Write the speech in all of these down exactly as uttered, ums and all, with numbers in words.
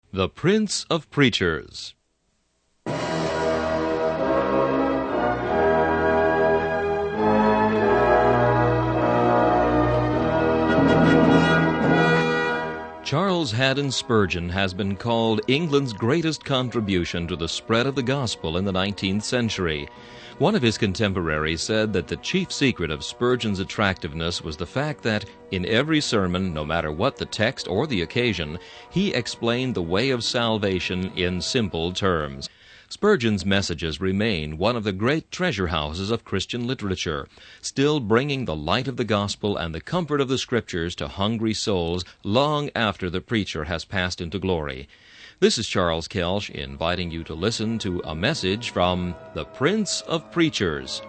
The Prince of Preachers. Charles Haddon Spurgeon has been called England's greatest contribution to the spread of the gospel in the nineteenth century. One of his contemporaries said that the chief secret of Spurgeon's attractiveness was the fact that, in every sermon, no matter what the text or the occasion, he explained the way of salvation in simple terms. Spurgeon's messages remain one of the great treasure houses of Christian literature, still bringing the light of the gospel and the comfort of the Scriptures to hungry souls long after the preacher has passed into glory. This is Charles Kelsch inviting you to listen to a message from the Prince of Preachers.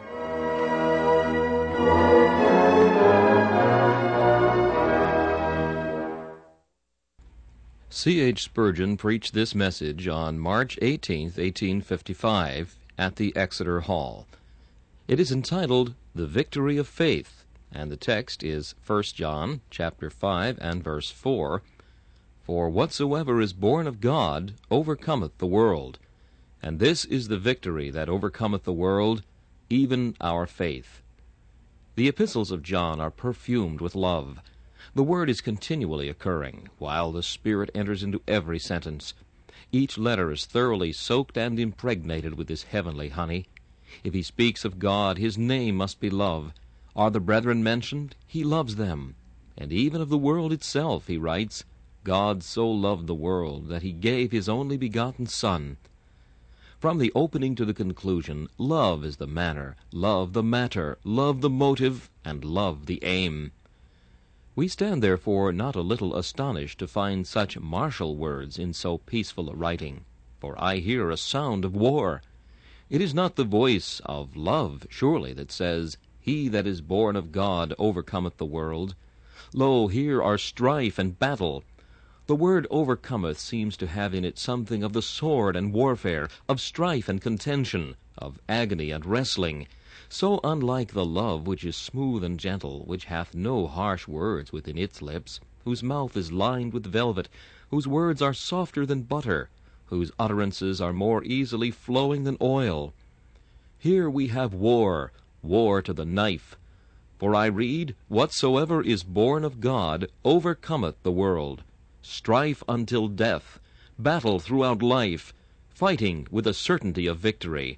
C H Spurgeon preached this message on March eighteenth, eighteen fifty-five, at the Exeter Hall. It is entitled, The Victory of Faith, and the text is First John chapter five and verse four. For whatsoever is born of God overcometh the world, and this is the victory that overcometh the world, even our faith. The epistles of John are perfumed with love. The word is continually occurring, while the Spirit enters into every sentence. Each letter is thoroughly soaked and impregnated with this heavenly honey. If he speaks of God, his name must be love. Are the brethren mentioned? He loves them. And even of the world itself, he writes, God so loved the world that he gave his only begotten Son. From the opening to the conclusion, love is the manner, love the matter, love the motive, and love the aim. We stand therefore not a little astonished to find such martial words in so peaceful a writing, for I hear a sound of war. It is not the voice of love, surely, that says, He that is born of God overcometh the world. Lo, here are strife and battle. The word overcometh seems to have in it something of the sword and warfare, of strife and contention, of agony and wrestling, so unlike the love which is smooth and gentle, which hath no harsh words within its lips, whose mouth is lined with velvet, whose words are softer than butter, whose utterances are more easily flowing than oil. Here we have war, war to the knife. For I read, Whatsoever is born of God overcometh the world. Strife until death, battle throughout life, fighting with a certainty of victory.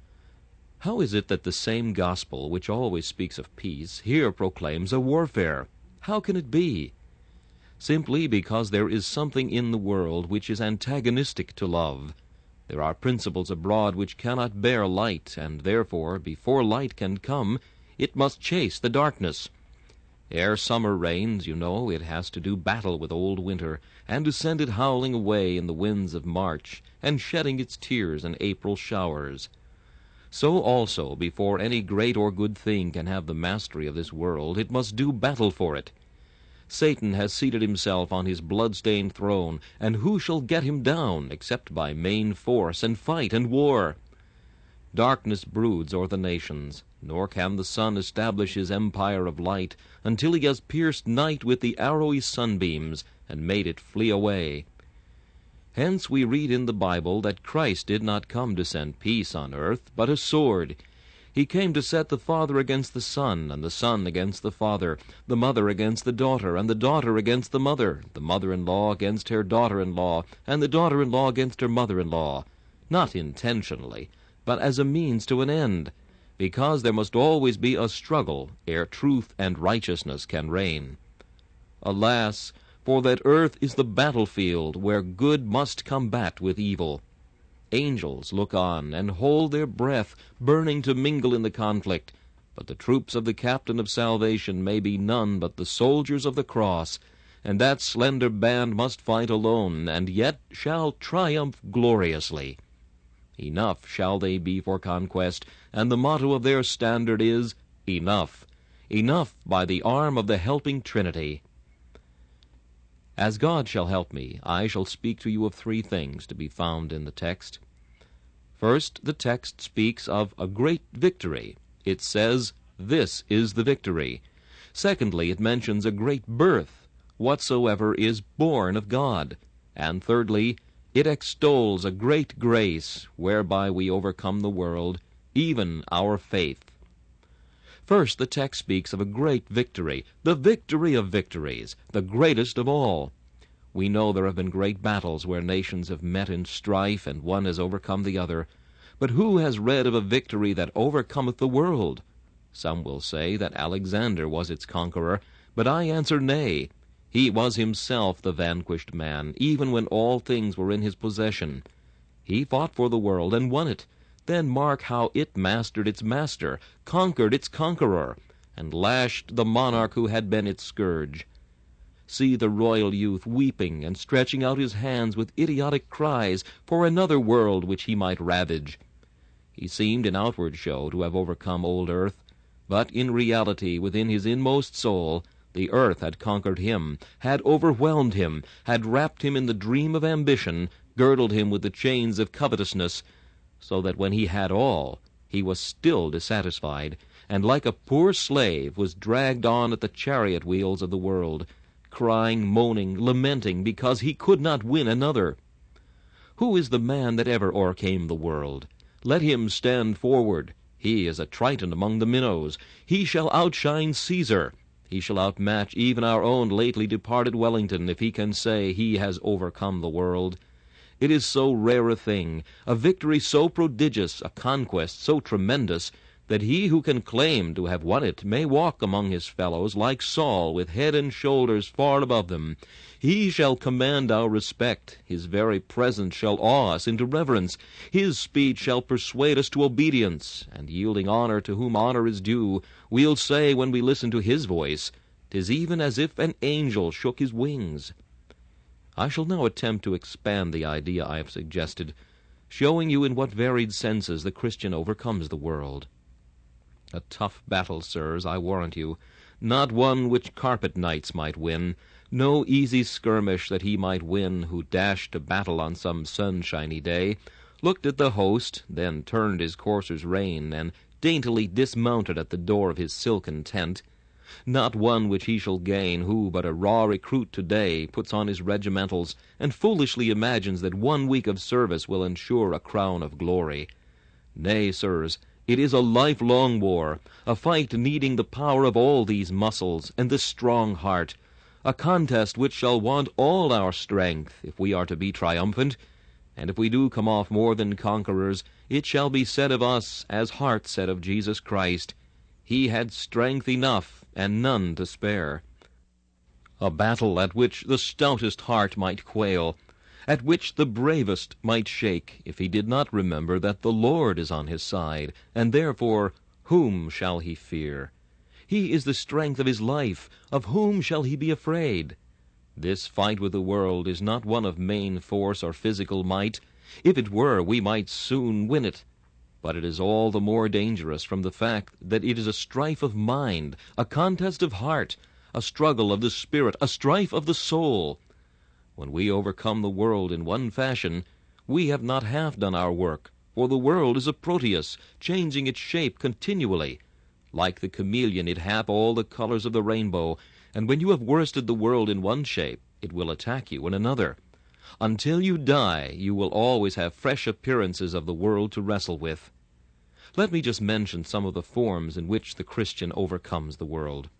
How is it that the same gospel which always speaks of peace here proclaims a warfare? How can it be? Simply because there is something in the world which is antagonistic to love. There are principles abroad which cannot bear light, and therefore, before light can come, it must chase the darkness. Ere summer rains, you know, it has to do battle with old winter, and to send it howling away in the winds of March, and shedding its tears in April showers. So also, before any great or good thing can have the mastery of this world, it must do battle for it. Satan has seated himself on his blood-stained throne, and who shall get him down, except by main force and fight and war? Darkness broods o'er the nations, nor can the sun establish his empire of light until he has pierced night with the arrowy sunbeams and made it flee away. Hence we read in the Bible that Christ did not come to send peace on earth, but a sword. He came to set the father against the son, and the son against the father, the mother against the daughter, and the daughter against the mother, the mother-in-law against her daughter-in-law, and the daughter-in-law against her mother-in-law, not intentionally, but as a means to an end, because there must always be a struggle ere truth and righteousness can reign. Alas, for that earth is the battlefield where good must combat with evil. Angels look on and hold their breath, burning to mingle in the conflict, but the troops of the captain of salvation may be none but the soldiers of the cross, and that slender band must fight alone, and yet shall triumph gloriously. Enough shall they be for conquest, and the motto of their standard is, Enough, enough by the arm of the helping Trinity. As God shall help me, I shall speak to you of three things to be found in the text. First, the text speaks of a great victory. It says, This is the victory. Secondly, it mentions a great birth, whatsoever is born of God. And thirdly, It extols a great grace whereby we overcome the world, even our faith. First, the text speaks of a great victory, the victory of victories, the greatest of all. We know there have been great battles where nations have met in strife, and one has overcome the other. But who has read of a victory that overcometh the world? Some will say that Alexander was its conqueror, but I answer nay. He was himself the vanquished man, even when all things were in his possession. He fought for the world and won it. Then mark how it mastered its master, conquered its conqueror, and lashed the monarch who had been its scourge. See the royal youth weeping and stretching out his hands with idiotic cries for another world which he might ravage. He seemed in outward show to have overcome old earth, but in reality within his inmost soul the earth had conquered him, had overwhelmed him, had wrapped him in the dream of ambition, girdled him with the chains of covetousness, so that when he had all, he was still dissatisfied, and like a poor slave was dragged on at the chariot wheels of the world, crying, moaning, lamenting, because he could not win another. Who is the man that ever o'ercame the world? Let him stand forward. He is a Triton among the minnows. He shall outshine Caesar. He shall outmatch even our own lately departed Wellington, if he can say he has overcome the world. It is so rare a thing, a victory so prodigious, a conquest so tremendous, that he who can claim to have won it may walk among his fellows like Saul, with head and shoulders far above them. He shall command our respect. His very presence shall awe us into reverence. His speech shall persuade us to obedience, and yielding honor to whom honor is due, we'll say when we listen to his voice, "'Tis even as if an angel shook his wings." I shall now attempt to expand the idea I have suggested, showing you in what varied senses the Christian overcomes the world. A tough battle, sirs, I warrant you, not one which carpet knights might win, no easy skirmish that he might win who dashed to battle on some sunshiny day, looked at the host, then turned his courser's rein, and daintily dismounted at the door of his silken tent. Not one which he shall gain who, but a raw recruit today, puts on his regimentals, and foolishly imagines that one week of service will ensure a crown of glory. Nay, sirs, it is a lifelong war, a fight needing the power of all these muscles and this strong heart, a contest which shall want all our strength if we are to be triumphant, and if we do come off more than conquerors, it shall be said of us, as Hart said of Jesus Christ, "He had strength enough and none to spare." A battle at which the stoutest heart might quail, at which the bravest might shake, if he did not remember that the Lord is on his side, and therefore whom shall he fear? He is the strength of his life. Of whom shall he be afraid? This fight with the world is not one of main force or physical might. If it were, we might soon win it. But it is all the more dangerous from the fact that it is a strife of mind, a contest of heart, a struggle of the spirit, a strife of the soul. When we overcome the world in one fashion, we have not half done our work, for the world is a Proteus, changing its shape continually. Like the chameleon, it hath all the colors of the rainbow, and when you have worsted the world in one shape, it will attack you in another. Until you die, you will always have fresh appearances of the world to wrestle with. Let me just mention some of the forms in which the Christian overcomes the world.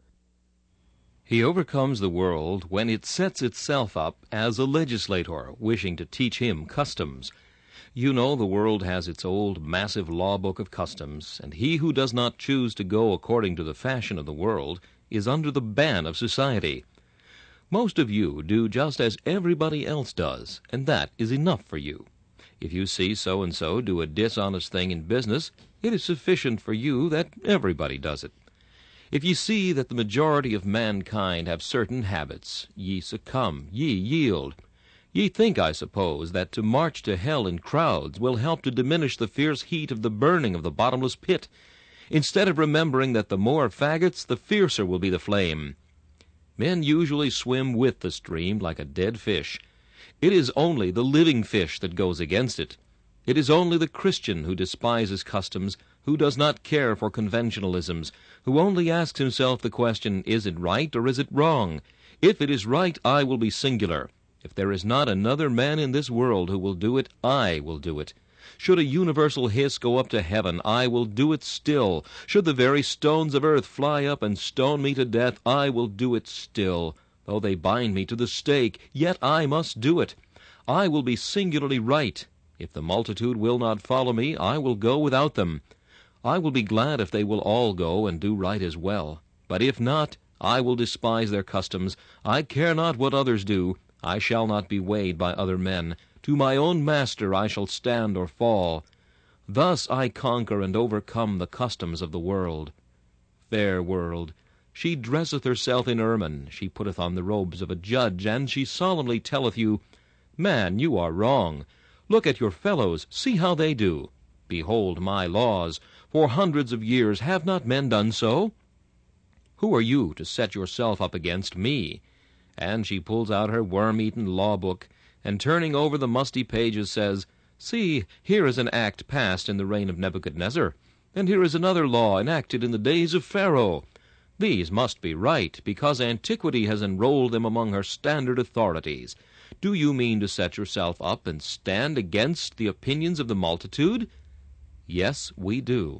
He overcomes the world when it sets itself up as a legislator, wishing to teach him customs. You know the world has its old massive law book of customs, and he who does not choose to go according to the fashion of the world is under the ban of society. Most of you do just as everybody else does, and that is enough for you. If you see so-and-so do a dishonest thing in business, it is sufficient for you that everybody does it. If ye see that the majority of mankind have certain habits, ye succumb, ye yield. Ye think, I suppose, that to march to hell in crowds will help to diminish the fierce heat of the burning of the bottomless pit, instead of remembering that the more faggots, the fiercer will be the flame. Men usually swim with the stream like a dead fish. It is only the living fish that goes against it. It is only the Christian who despises customs, who does not care for conventionalisms, who only asks himself the question, is it right or is it wrong? If it is right, I will be singular. If there is not another man in this world who will do it, I will do it. Should a universal hiss go up to heaven, I will do it still. Should the very stones of earth fly up and stone me to death, I will do it still. Though they bind me to the stake, yet I must do it. I will be singularly right. If the multitude will not follow me, I will go without them. I will be glad if they will all go and do right as well. But if not, I will despise their customs. I care not what others do. I shall not be weighed by other men. To my own master I shall stand or fall. Thus I conquer and overcome the customs of the world. Fair world, she dresseth herself in ermine, she putteth on the robes of a judge, and she solemnly telleth you, Man, you are wrong. Look at your fellows, see how they do. Behold my laws. For hundreds of years have not men done so? Who are you to set yourself up against me? And she pulls out her worm-eaten law-book, and turning over the musty pages says, See, here is an act passed in the reign of Nebuchadnezzar, and here is another law enacted in the days of Pharaoh. These must be right, because antiquity has enrolled them among her standard authorities. Do you mean to set yourself up and stand against the opinions of the multitude? Yes, we do.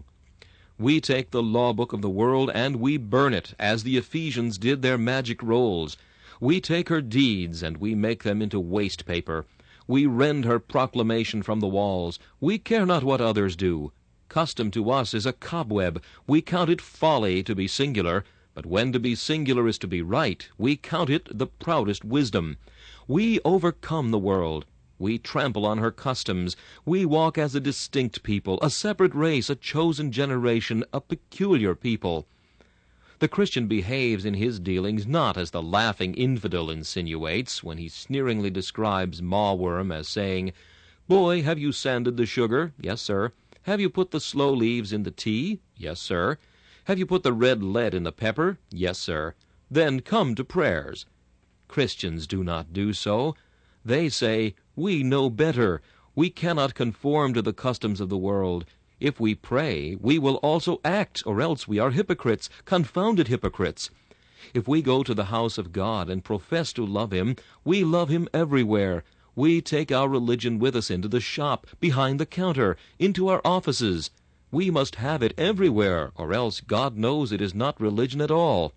We take the law book of the world and we burn it, as the Ephesians did their magic rolls. We take her deeds and we make them into waste paper. We rend her proclamation from the walls. We care not what others do. Custom to us is a cobweb. We count it folly to be singular, but when to be singular is to be right, we count it the proudest wisdom. We overcome the world. We trample on her customs. We walk as a distinct people, a separate race, a chosen generation, a peculiar people. The Christian behaves in his dealings not as the laughing infidel insinuates when he sneeringly describes Mawworm as saying, Boy, have you sanded the sugar? Yes, sir. Have you put the sloe leaves in the tea? Yes, sir. Have you put the red lead in the pepper? Yes, sir. Then come to prayers. Christians do not do so. They say, We know better. We cannot conform to the customs of the world. If we pray, we will also act, or else we are hypocrites, confounded hypocrites. If we go to the house of God and profess to love him, we love him everywhere. We take our religion with us into the shop, behind the counter, into our offices. We must have it everywhere, or else God knows it is not religion at all.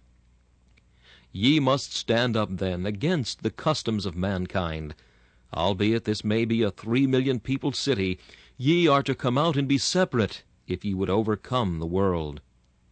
Ye must stand up then against the customs of mankind. Albeit this may be a three million people city, ye are to come out and be separate, if ye would overcome the world.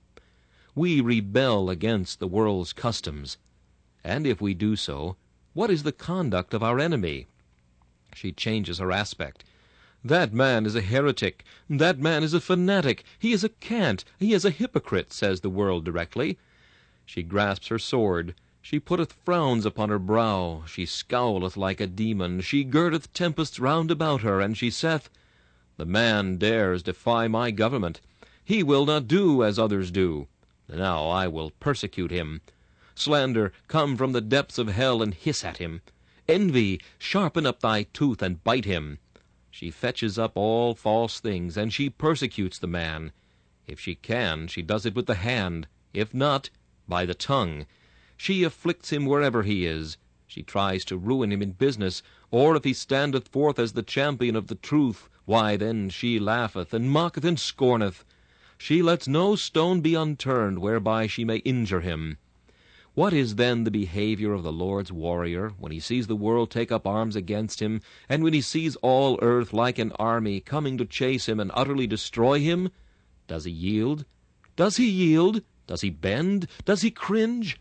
We rebel against the world's customs, and if we do so, what is the conduct of our enemy? She changes her aspect. That man is a heretic. That man is a fanatic. He is a cant. He is a hypocrite, says the world directly. She grasps her sword. She putteth frowns upon her brow. She scowleth like a demon. She girdeth tempests round about her, and she saith, The man dares defy my government. He will not do as others do. Now I will persecute him. Slander, come from the depths of hell and hiss at him. Envy, sharpen up thy tooth and bite him. She fetches up all false things, and she persecutes the man. If she can, she does it with the hand. If not, by the tongue. She afflicts him wherever he is. She tries to ruin him in business, or if he standeth forth as the champion of the truth, why then she laugheth, and mocketh, and scorneth. She lets no stone be unturned whereby she may injure him. What is then the behavior of the Lord's warrior, when he sees the world take up arms against him, and when he sees all earth like an army coming to chase him and utterly destroy him? Does he yield? Does he yield? Does he bend? Does he cringe?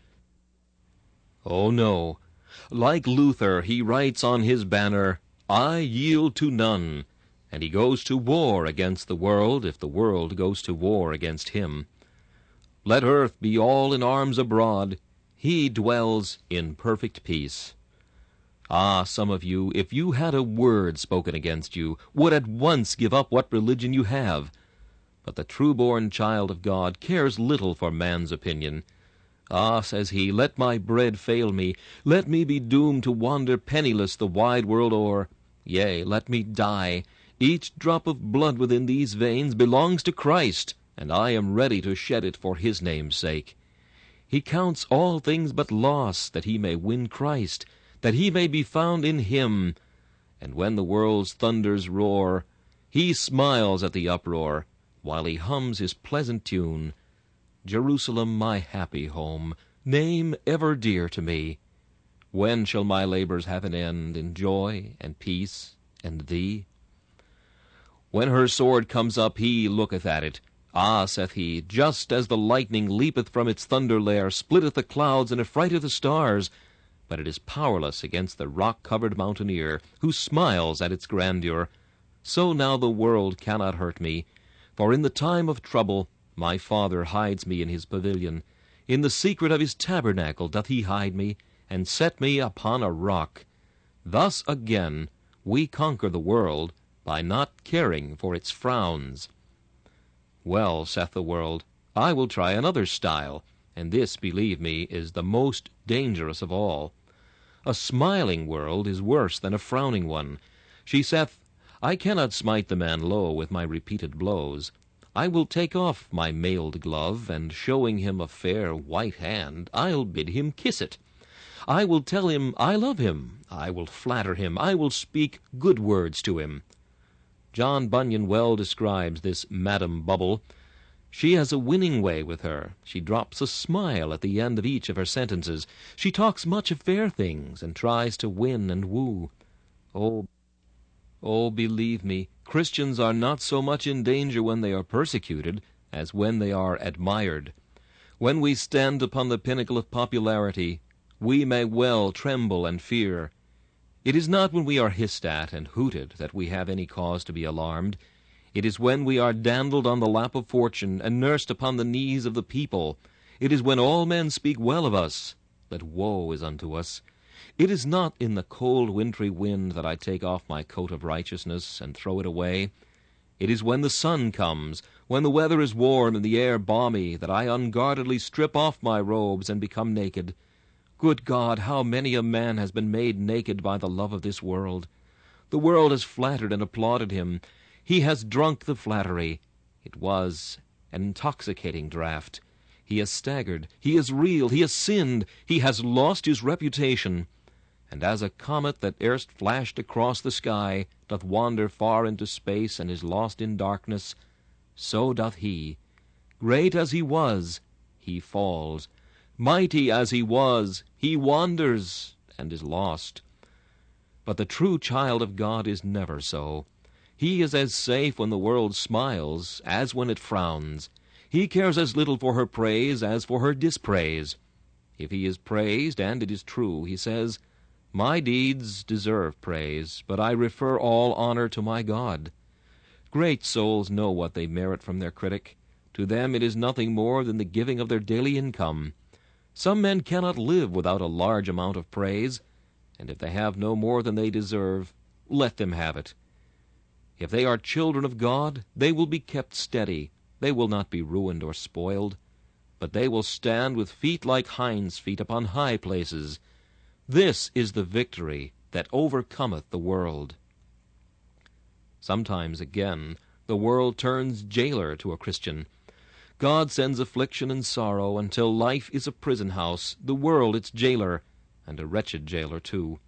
Oh, no. Like Luther, he writes on his banner, I yield to none, and he goes to war against the world if the world goes to war against him. Let earth be all in arms abroad. He dwells in perfect peace. Ah, some of you, if you had a word spoken against you, would at once give up what religion you have. But the true-born child of God cares little for man's opinion. Ah, says he, let my bread fail me. Let me be doomed to wander penniless the wide world o'er. Yea, let me die. Each drop of blood within these veins belongs to Christ, and I am ready to shed it for his name's sake. He counts all things but loss, that he may win Christ, that he may be found in him. And when the world's thunders roar, he smiles at the uproar, while he hums his pleasant tune. Jerusalem, my happy home, name ever dear to me. When shall my labors have an end in joy and peace and thee? When her sword comes up, he looketh at it. Ah, saith he, just as the lightning leapeth from its thunder lair, splitteth the clouds, and affrighteth the stars, but it is powerless against the rock-covered mountaineer, who smiles at its grandeur. So now the world cannot hurt me, for in the time of trouble my Father hides me in his pavilion. In the secret of his tabernacle doth he hide me, and set me upon a rock. Thus again we conquer the world, by not caring for its frowns. Well, saith the world, I will try another style, and this, believe me, is the most dangerous of all. A smiling world is worse than a frowning one. She saith, I cannot smite the man low with my repeated blows. I will take off my mailed glove, and showing him a fair white hand, I'll bid him kiss it. I will tell him I love him. I will flatter him. I will speak good words to him. John Bunyan well describes this Madam Bubble. She has a winning way with her. She drops a smile at the end of each of her sentences. She talks much of fair things, and tries to win and woo. Oh, oh, believe me, Christians are not so much in danger when they are persecuted as when they are admired. When we stand upon the pinnacle of popularity, we may well tremble and fear. It is not when we are hissed at and hooted that we have any cause to be alarmed. It is when we are dandled on the lap of fortune and nursed upon the knees of the people. It is when all men speak well of us that woe is unto us. It is not in the cold wintry wind that I take off my coat of righteousness and throw it away. It is when the sun comes, when the weather is warm and the air balmy, that I unguardedly strip off my robes and become naked. Good God, how many a man has been made naked by the love of this world! The world has flattered and applauded him. He has drunk the flattery. It was an intoxicating draught. He has staggered. He has reeled. He has sinned. He has lost his reputation. And as a comet that erst flashed across the sky doth wander far into space and is lost in darkness, so doth he. Great as he was, he falls. Mighty as he was, he wanders and is lost. But the true child of God is never so. He is as safe when the world smiles as when it frowns. He cares as little for her praise as for her dispraise. If he is praised, and it is true, he says, My deeds deserve praise, but I refer all honor to my God. Great souls know what they merit from their critic. To them it is nothing more than the giving of their daily income. Some men cannot live without a large amount of praise, and if they have no more than they deserve, let them have it. If they are children of God, they will be kept steady. They will not be ruined or spoiled, but they will stand with feet like hinds' feet upon high places. This is the victory that overcometh the world. Sometimes, again, the world turns jailer to a Christian. God sends affliction and sorrow until life is a prison house, the world its jailer, and a wretched jailer too.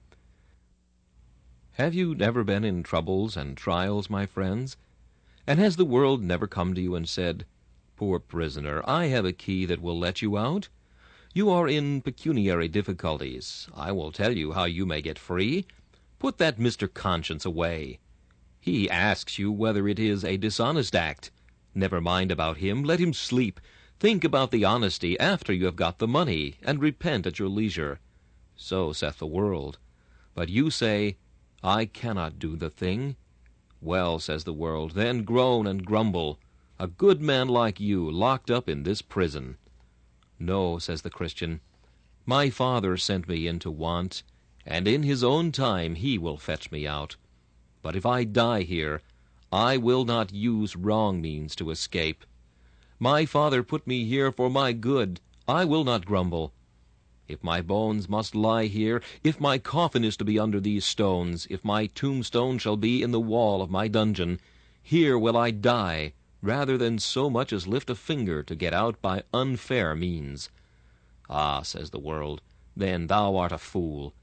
Have you never been in troubles and trials, my friends? And has the world never come to you and said, Poor prisoner, I have a key that will let you out? You are in pecuniary difficulties. I will tell you how you may get free. Put that Mister Conscience away. He asks you whether it is a dishonest act. Never mind about him. Let him sleep. Think about the honesty after you have got the money, and repent at your leisure. So saith the world. But you say, I cannot do the thing. Well, says the world, then groan and grumble. A good man like you locked up in this prison. No, says the Christian, my Father sent me into want, and in his own time he will fetch me out. But if I die here, I will not use wrong means to escape. My Father put me here for my good. I will not grumble. If my bones must lie here, if my coffin is to be under these stones, if my tombstone shall be in the wall of my dungeon, here will I die, rather than so much as lift a finger to get out by unfair means. Ah, says the world, then thou art a fool.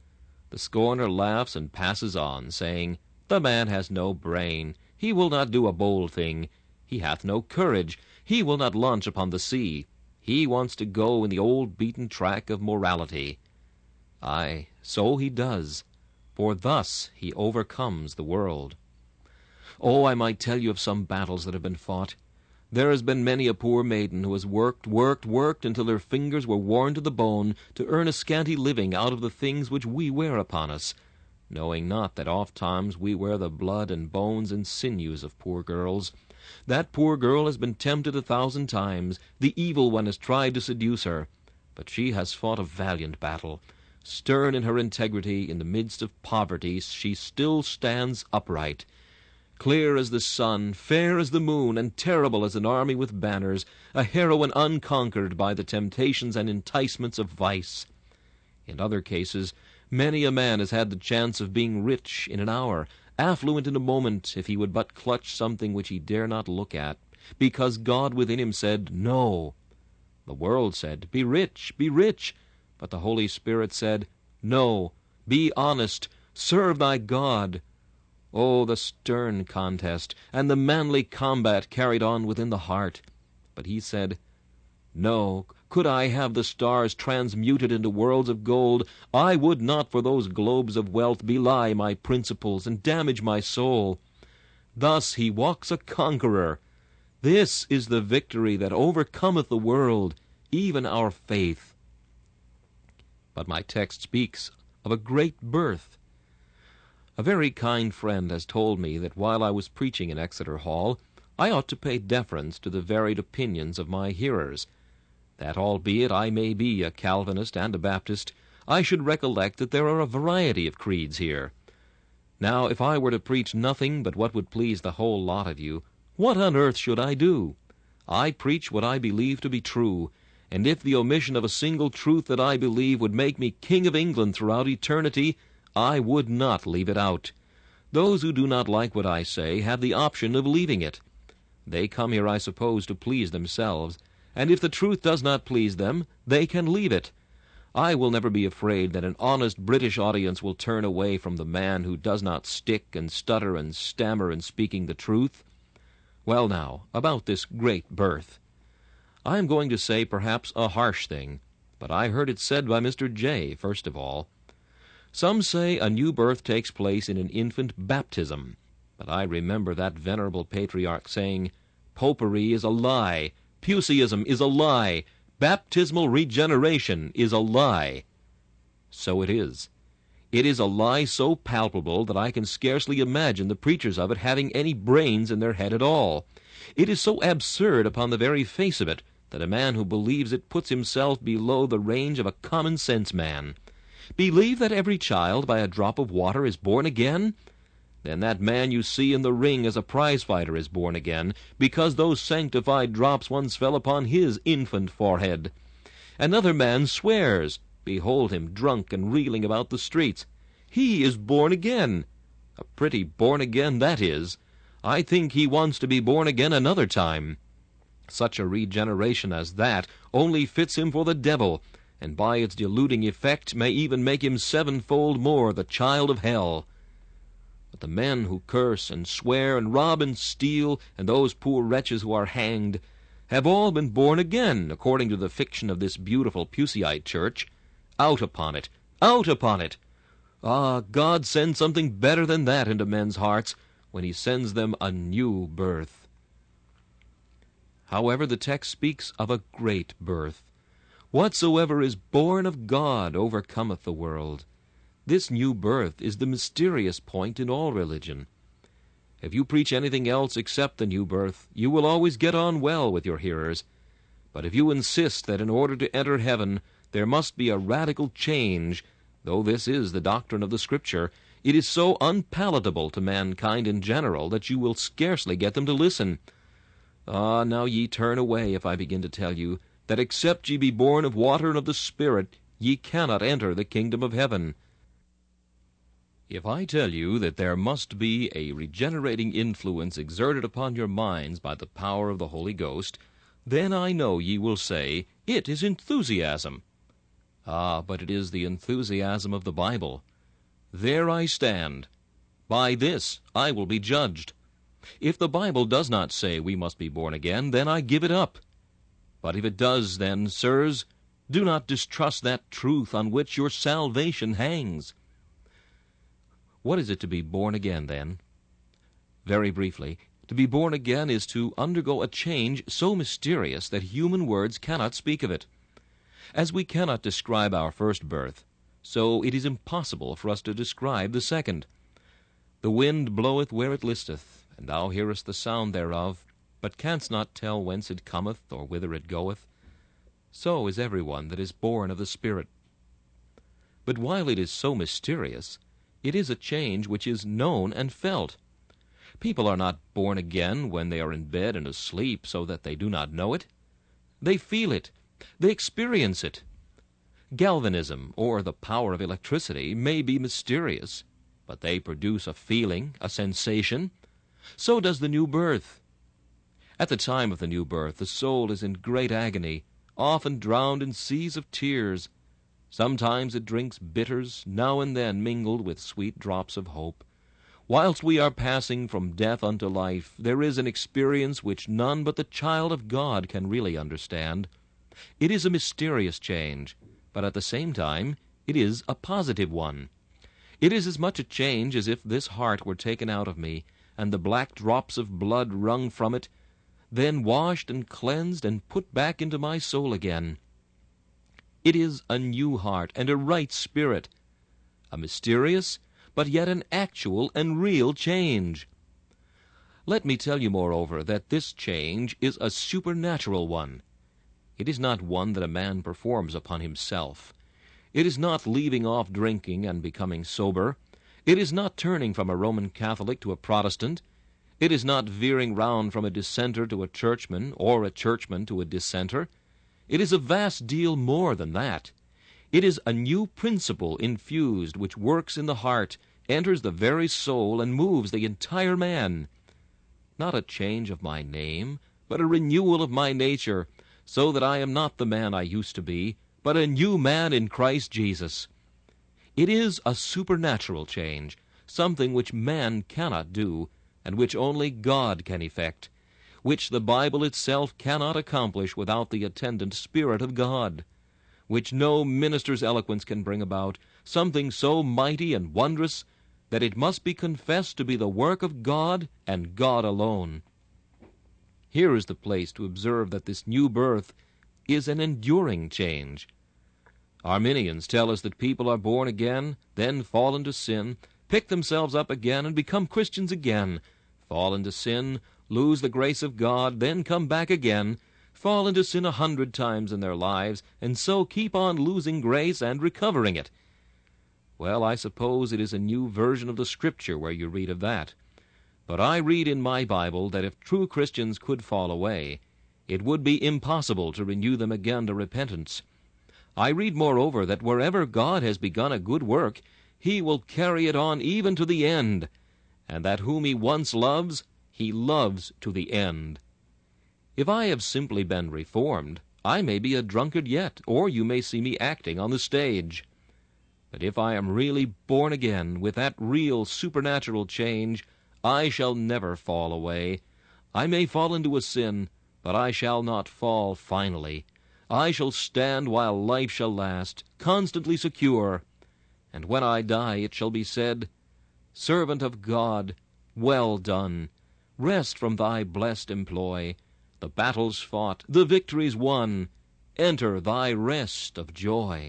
The scorner laughs and passes on, saying, The man has no brain, he will not do a bold thing. He hath no courage, he will not launch upon the sea. He wants to go in the old beaten track of morality. Aye, so he does, for thus he overcomes the world. Oh, I might tell you of some battles that have been fought. There has been many a poor maiden who has worked, worked, worked until her fingers were worn to the bone to earn a scanty living out of the things which we wear upon us, knowing not that oft-times we wear the blood and bones and sinews of poor girls. That poor girl has been tempted a thousand times, the evil one has tried to seduce her, but she has fought a valiant battle. Stern in her integrity, in the midst of poverty, she still stands upright. Clear as the sun, fair as the moon, and terrible as an army with banners, a heroine unconquered by the temptations and enticements of vice. In other cases, many a man has had the chance of being rich in an hour, affluent in a moment, if he would but clutch something which he dare not look at, because God within him said, No. The world said, Be rich, be rich, but the Holy Spirit said, No, be honest, serve thy God. Oh, the stern contest, and the manly combat carried on within the heart. But he said, No, could I have the stars transmuted into worlds of gold, I would not for those globes of wealth belie my principles and damage my soul. Thus he walks a conqueror. This is the victory that overcometh the world, even our faith. But my text speaks of a great birth. A very kind friend has told me that while I was preaching in Exeter Hall, I ought to pay deference to the varied opinions of my hearers, that albeit I may be a Calvinist and a Baptist, I should recollect that there are a variety of creeds here. Now, if I were to preach nothing but what would please the whole lot of you, what on earth should I do? I preach what I believe to be true, and if the omission of a single truth that I believe would make me King of England throughout eternity, I would not leave it out. Those who do not like what I say have the option of leaving it. They come here, I suppose, to please themselves, and if the truth does not please them, they can leave it. I will never be afraid that an honest British audience will turn away from the man who does not stick and stutter and stammer in speaking the truth. Well now, about this great birth. I am going to say perhaps a harsh thing, but I heard it said by Mister J, first of all. Some say a new birth takes place in an infant baptism, but I remember that venerable patriarch saying, Popery is a lie, Puseyism is a lie, baptismal regeneration is a lie. So it is. It is a lie so palpable that I can scarcely imagine the preachers of it having any brains in their head at all. It is so absurd upon the very face of it that a man who believes it puts himself below the range of a common-sense man. Believe that every child by a drop of water is born again? Then that man you see in the ring as a prize-fighter is born again, because those sanctified drops once fell upon his infant forehead. Another man swears. Behold him drunk and reeling about the streets. He is born again. A pretty born again that is. I think he wants to be born again another time. Such a regeneration as that only fits him for the devil, and by its deluding effect may even make him sevenfold more the child of hell. But the men who curse and swear and rob and steal, and those poor wretches who are hanged, have all been born again, according to the fiction of this beautiful Puseyite church. Out upon it! Out upon it! Ah, God sends something better than that into men's hearts, when he sends them a new birth. However, the text speaks of a great birth. Whatsoever is born of God overcometh the world. This new birth is the mysterious point in all religion. If you preach anything else except the new birth, you will always get on well with your hearers. But if you insist that in order to enter heaven there must be a radical change, though this is the doctrine of the Scripture, it is so unpalatable to mankind in general that you will scarcely get them to listen. Ah, now ye turn away if I begin to tell you that except ye be born of water and of the Spirit, ye cannot enter the kingdom of heaven. If I tell you that there must be a regenerating influence exerted upon your minds by the power of the Holy Ghost, then I know ye will say, It is enthusiasm. Ah, but it is the enthusiasm of the Bible. There I stand. By this I will be judged. If the Bible does not say we must be born again, then I give it up. But if it does, then, sirs, do not distrust that truth on which your salvation hangs. What is it to be born again, then? Very briefly, to be born again is to undergo a change so mysterious that human words cannot speak of it. As we cannot describe our first birth, so it is impossible for us to describe the second. The wind bloweth where it listeth, and thou hearest the sound thereof, but canst not tell whence it cometh, or whither it goeth. So is every one that is born of the Spirit. But while it is so mysterious, it is a change which is known and felt. People are not born again when they are in bed and asleep, so that they do not know it. They feel it. They experience it. Galvanism, or the power of electricity, may be mysterious, but they produce a feeling, a sensation. So does the new birth. At the time of the new birth, the soul is in great agony, often drowned in seas of tears. Sometimes it drinks bitters, now and then mingled with sweet drops of hope. Whilst we are passing from death unto life, there is an experience which none but the child of God can really understand. It is a mysterious change, but at the same time it is a positive one. It is as much a change as if this heart were taken out of me, and the black drops of blood wrung from it, then washed and cleansed and put back into my soul again. It is a new heart and a right spirit, a mysterious, but yet an actual and real change. Let me tell you, moreover, that this change is a supernatural one. It is not one that a man performs upon himself. It is not leaving off drinking and becoming sober. It is not turning from a Roman Catholic to a Protestant. It is not veering round from a dissenter to a churchman, or a churchman to a dissenter. It is a vast deal more than that. It is a new principle infused, which works in the heart, enters the very soul, and moves the entire man. Not a change of my name, but a renewal of my nature, so that I am not the man I used to be, but a new man in Christ Jesus. It is a supernatural change, something which man cannot do, and which only God can effect, which the Bible itself cannot accomplish without the attendant Spirit of God, which no minister's eloquence can bring about, something so mighty and wondrous that it must be confessed to be the work of God and God alone. Here is the place to observe that this new birth is an enduring change. Arminians tell us that people are born again, then fall into sin, pick themselves up again and become Christians again, fall into sin, lose the grace of God, then come back again, fall into sin a hundred times in their lives, and so keep on losing grace and recovering it. Well, I suppose it is a new version of the Scripture where you read of that. But I read in my Bible that if true Christians could fall away, it would be impossible to renew them again to repentance. I read, moreover, that wherever God has begun a good work, he will carry it on even to the end, and that whom he once loves, he loves to the end. If I have simply been reformed, I may be a drunkard yet, or you may see me acting on the stage. But if I am really born again, with that real supernatural change, I shall never fall away. I may fall into a sin, but I shall not fall finally. I shall stand while life shall last, constantly secure. And when I die, it shall be said, Servant of God, well done. Rest from thy blessed employ. The battle's fought, the victory's won. Enter thy rest of joy.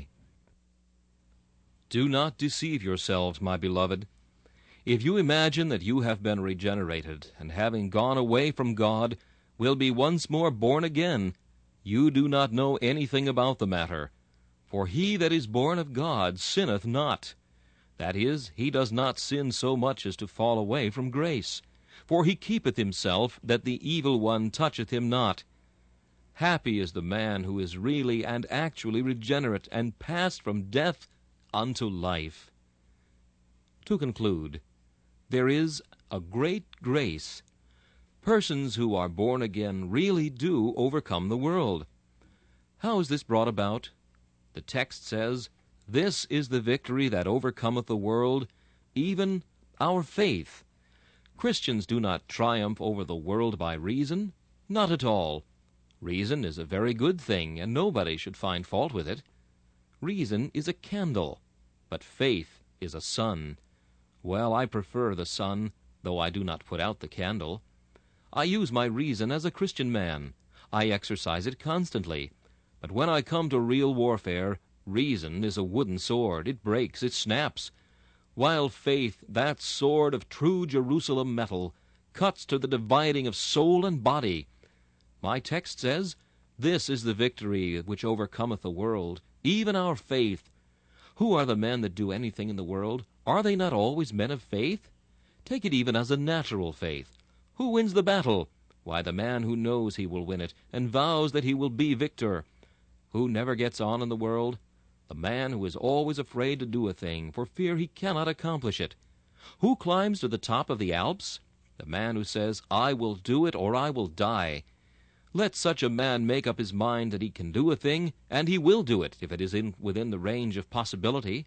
Do not deceive yourselves, my beloved. If you imagine that you have been regenerated, and having gone away from God, will be once more born again, you do not know anything about the matter. For he that is born of God sinneth not. That is, he does not sin so much as to fall away from grace. For he keepeth himself, that the evil one toucheth him not. Happy is the man who is really and actually regenerate, and passed from death unto life. To conclude, there is a great grace. Persons who are born again really do overcome the world. How is this brought about? The text says, This is the victory that overcometh the world, even our faith. Christians do not triumph over the world by reason. Not at all. Reason is a very good thing, and nobody should find fault with it. Reason is a candle, but faith is a sun. Well, I prefer the sun, though I do not put out the candle. I use my reason as a Christian man. I exercise it constantly. But when I come to real warfare, reason is a wooden sword. It breaks, it snaps. While faith, that sword of true Jerusalem metal, cuts to the dividing of soul and body. My text says, "This is the victory which overcometh the world, even our faith." Who are the men that do anything in the world? Are they not always men of faith? Take it even as a natural faith. Who wins the battle? Why, the man who knows he will win it, and vows that he will be victor. Who never gets on in the world? The man who is always afraid to do a thing, for fear he cannot accomplish it. Who climbs to the top of the Alps? The man who says, "I will do it, or I will die." Let such a man make up his mind that he can do a thing, and he will do it, if it is in, within the range of possibility.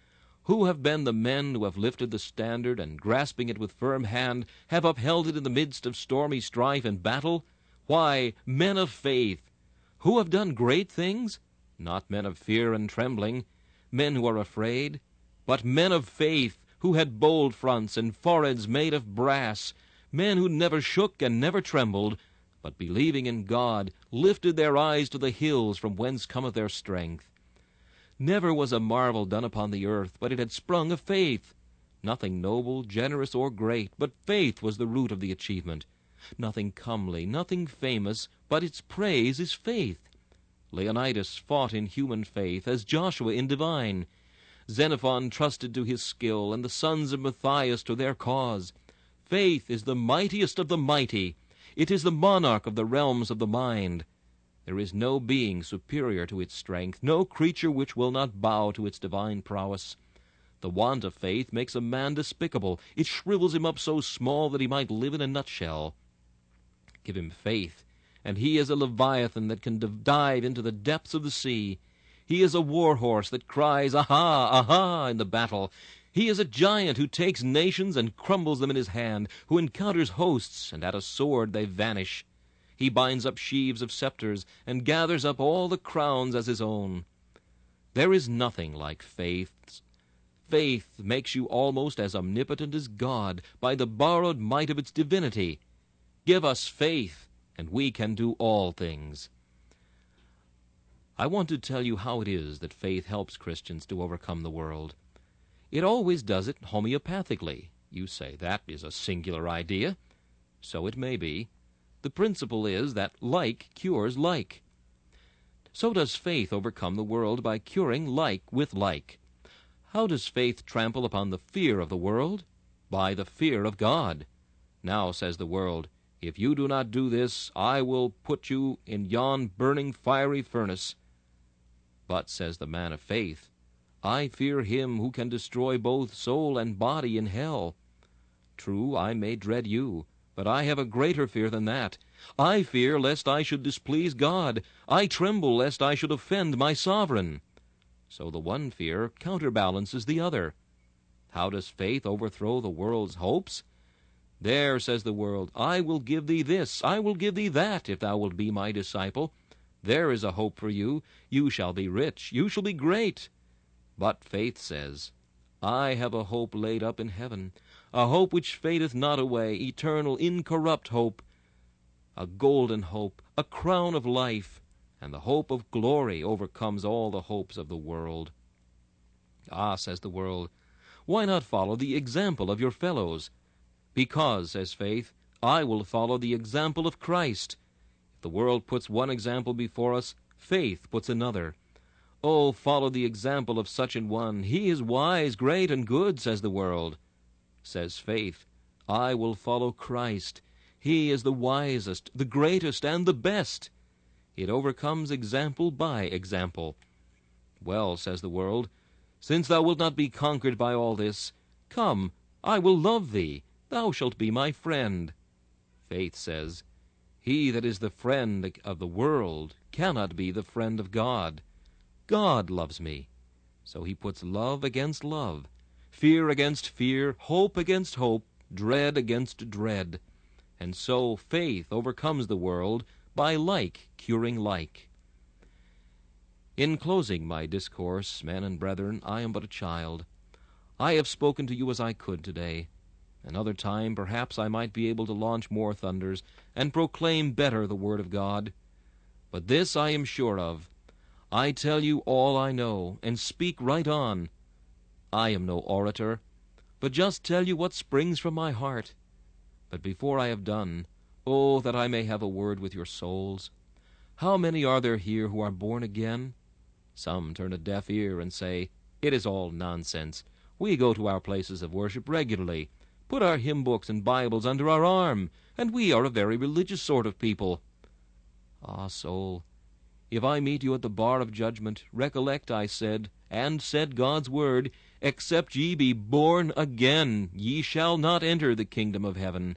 Who have been the men who have lifted the standard, and grasping it with firm hand, have upheld it in the midst of stormy strife and battle? Why, men of faith. Who have done great things? Not men of fear and trembling, men who are afraid, but men of faith, who had bold fronts and foreheads made of brass, men who never shook and never trembled, but believing in God, lifted their eyes to the hills from whence cometh their strength. Never was a marvel done upon the earth, but it had sprung of faith. Nothing noble, generous, or great, but faith was the root of the achievement. Nothing comely, nothing famous, but its praise is faith. Leonidas fought in human faith, as Joshua in divine. Xenophon trusted to his skill, and the sons of Matthias to their cause. Faith is the mightiest of the mighty. It is the monarch of the realms of the mind. There is no being superior to its strength, no creature which will not bow to its divine prowess. The want of faith makes a man despicable. It shrivels him up so small that he might live in a nutshell. Give him faith, and he is a leviathan that can dive into the depths of the sea. He is a war horse that cries, "Aha, aha," in the battle. He is a giant who takes nations and crumbles them in his hand, who encounters hosts, and at a sword they vanish. He binds up sheaves of scepters, and gathers up all the crowns as his own. There is nothing like faith. Faith makes you almost as omnipotent as God by the borrowed might of its divinity. Give us faith, and we can do all things. I want to tell you how it is that faith helps Christians to overcome the world. It always does it homeopathically. You say, that is a singular idea. So it may be. The principle is that like cures like. So does faith overcome the world by curing like with like. How does faith trample upon the fear of the world? By the fear of God. Now, says the world, if you do not do this, I will put you in yon burning fiery furnace. But, says the man of faith, I fear him who can destroy both soul and body in hell. True, I may dread you, but I have a greater fear than that. I fear lest I should displease God. I tremble lest I should offend my sovereign. So the one fear counterbalances the other. How does faith overthrow the world's hopes? There, says the world, I will give thee this, I will give thee that, if thou wilt be my disciple. There is a hope for you. You shall be rich, you shall be great. But faith says, I have a hope laid up in heaven, a hope which fadeth not away, eternal, incorrupt hope, a golden hope, a crown of life, and the hope of glory overcomes all the hopes of the world. Ah, says the world, why not follow the example of your fellows? Because, says faith, I will follow the example of Christ. If the world puts one example before us, faith puts another. Oh, follow the example of such an one. He is wise, great, and good, says the world. Says faith, I will follow Christ. He is the wisest, the greatest, and the best. It overcomes example by example. Well, says the world, since thou wilt not be conquered by all this, come, I will love thee. Thou shalt be my friend. Faith says, he that is the friend of the world cannot be the friend of God. God loves me. So he puts love against love. fear against fear, hope against hope, dread against dread. And so faith overcomes the world by like curing like. In closing my discourse, men and brethren, I am but a child. I have spoken to you as I could today. Another time, perhaps I might be able to launch more thunders and proclaim better the word of God. But this I am sure of, I tell you all I know, and speak right on. I am no orator, but just tell you what springs from my heart. But before I have done, oh, that I may have a word with your souls. How many are there here who are born again? Some turn a deaf ear and say, "It is all nonsense. We go to our places of worship regularly, put our hymn books and Bibles under our arm, and we are a very religious sort of people." Ah, soul, if I meet you at the bar of judgment, recollect I said, and said God's word, "Except ye be born again, ye shall not enter the kingdom of heaven."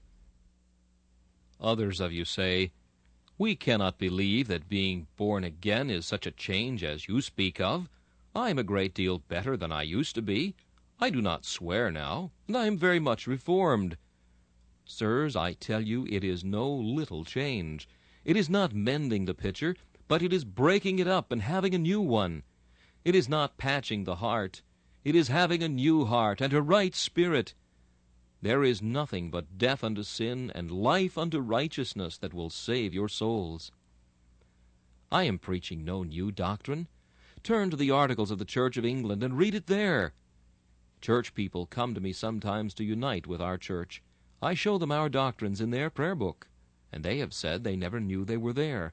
Others of you say, "We cannot believe that being born again is such a change as you speak of. I am a great deal better than I used to be. I do not swear now, and I am very much reformed." Sirs, I tell you it is no little change. It is not mending the pitcher, but it is breaking it up and having a new one. It is not patching the heart. It is having a new heart and a right spirit. There is nothing but death unto sin and life unto righteousness that will save your souls. I am preaching no new doctrine. Turn to the Articles of the Church of England and read it there. Church people come to me sometimes to unite with our church. I show them our doctrines in their prayer book, and they have said they never knew they were there.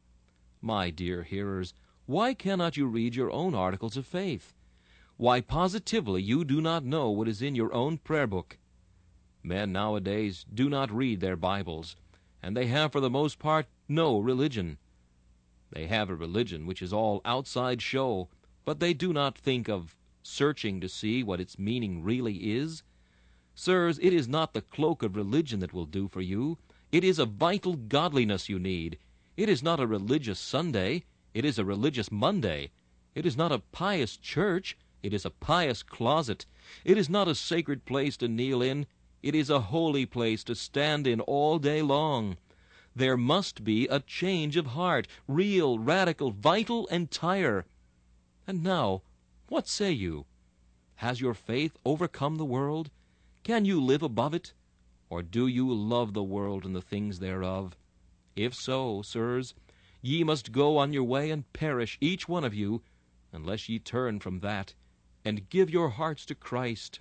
My dear hearers, why cannot you read your own articles of faith? Why, positively, you do not know what is in your own prayer book. Men nowadays do not read their Bibles, and they have for the most part no religion. They have a religion which is all outside show, but they do not think of searching to see what its meaning really is. Sirs, it is not the cloak of religion that will do for you. It is a vital godliness you need. It is not a religious Sunday. It is a religious Monday. It is not a pious church. It is a pious closet. It is not a sacred place to kneel in. It is a holy place to stand in all day long. There must be a change of heart, real, radical, vital, entire. And now, what say you? Has your faith overcome the world? Can you live above it? Or do you love the world and the things thereof? If so, sirs, ye must go on your way and perish, each one of you, unless ye turn from that, and give your hearts to Christ.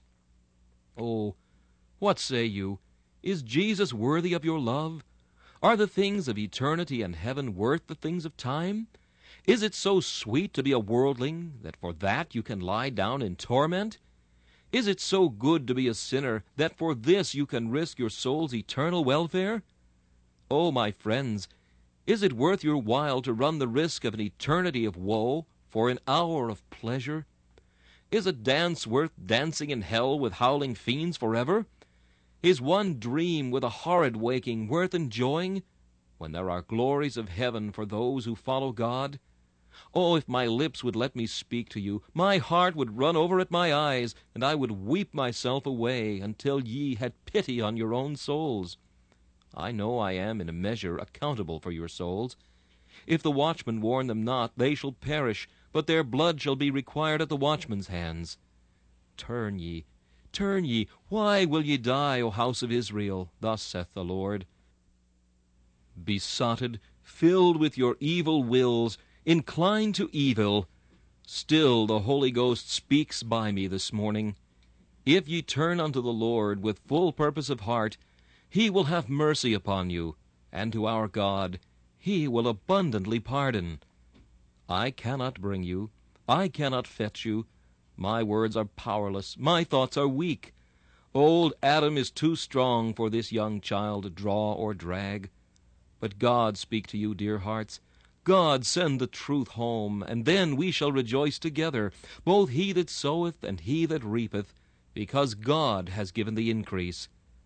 Oh, what say you? Is Jesus worthy of your love? Are the things of eternity and heaven worth the things of time? Is it so sweet to be a worldling that for that you can lie down in torment? Is it so good to be a sinner that for this you can risk your soul's eternal welfare? Oh, my friends, is it worth your while to run the risk of an eternity of woe for an hour of pleasure? Is a dance worth dancing in hell with howling fiends forever? Is one dream with a horrid waking worth enjoying, when there are glories of heaven for those who follow God? Oh, if my lips would let me speak to you, my heart would run over at my eyes, and I would weep myself away until ye had pity on your own souls. I know I am in a measure accountable for your souls. If the watchman warn them not, they shall perish, but their blood shall be required at the watchman's hands. Turn ye, turn ye, why will ye die, O house of Israel? Thus saith the Lord. Besotted, filled with your evil wills, inclined to evil, still the Holy Ghost speaks by me this morning. If ye turn unto the Lord with full purpose of heart, he will have mercy upon you, and to our God he will abundantly pardon. I cannot bring you, I cannot fetch you. My words are powerless, my thoughts are weak. Old Adam is too strong for this young child to draw or drag. But God speak to you, dear hearts. God send the truth home, and then we shall rejoice together, both he that soweth and he that reapeth, because God has given the increase.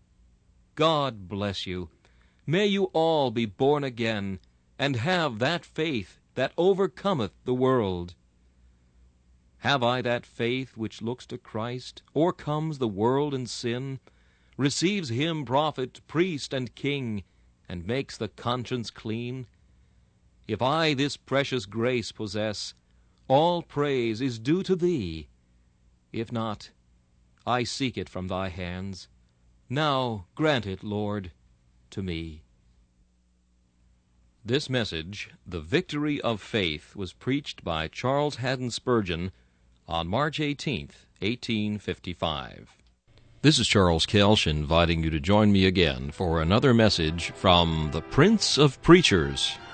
God bless you. May you all be born again, and have that faith that overcometh the world. Have I that faith which looks to Christ, o'ercomes the world and sin, receives him prophet, priest, and king, and makes the conscience clean? If I this precious grace possess, all praise is due to thee. If not, I seek it from thy hands. Now grant it, Lord, to me. This message, The Victory of Faith, was preached by Charles Haddon Spurgeon on March eighteenth, eighteen fifty-five. This is Charles Kelsch inviting you to join me again for another message from the Prince of Preachers.